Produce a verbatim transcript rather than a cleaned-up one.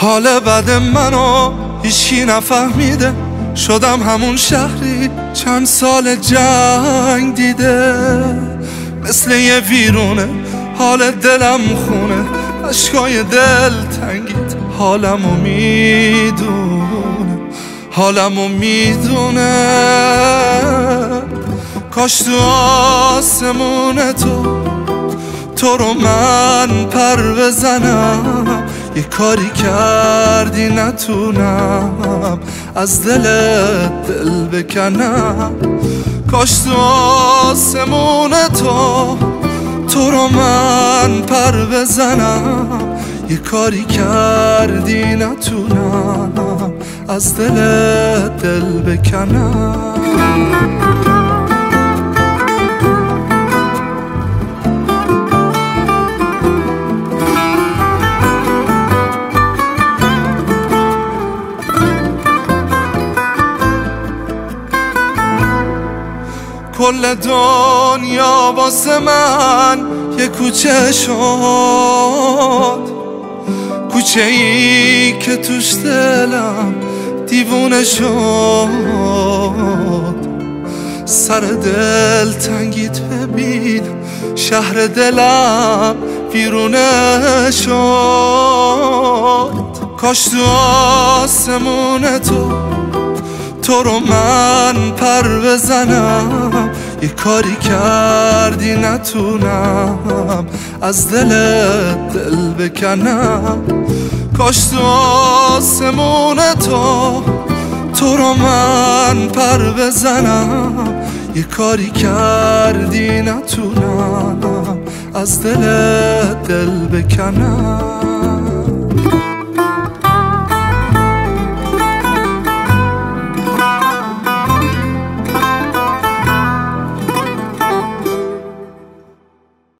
حال بد منو هیچکی نفهمیده، شدم همون شهری چند سال جنگ دیده. مثل یه ویرونه حال دلم خونه، عشقای دل تنگید حالمو میدونه، حالمو میدونه. کاش تو آسمون تو تو رو من پر بزنم، یه کاری کردی نتونم از دلت دل بکنم. کاش تو آسمون تو تو رو من پر بزنم، یه کاری کردی نتونم از دلت دل بکنم. کل دنیا واسه من یه کوچه شد، کوچه ای که توش دلم دیوونه شد. سر دل تنگید ببین شهر دلم ویرونه شد. کاش تو آسمون تو تو رو من پر بزنم، یه کاری کردی نتونم از دلت دل بکنم. کاش تو آسمون تو تو رو من پر بزنم، یه کاری کردی نتونم از دلت دل بکنم.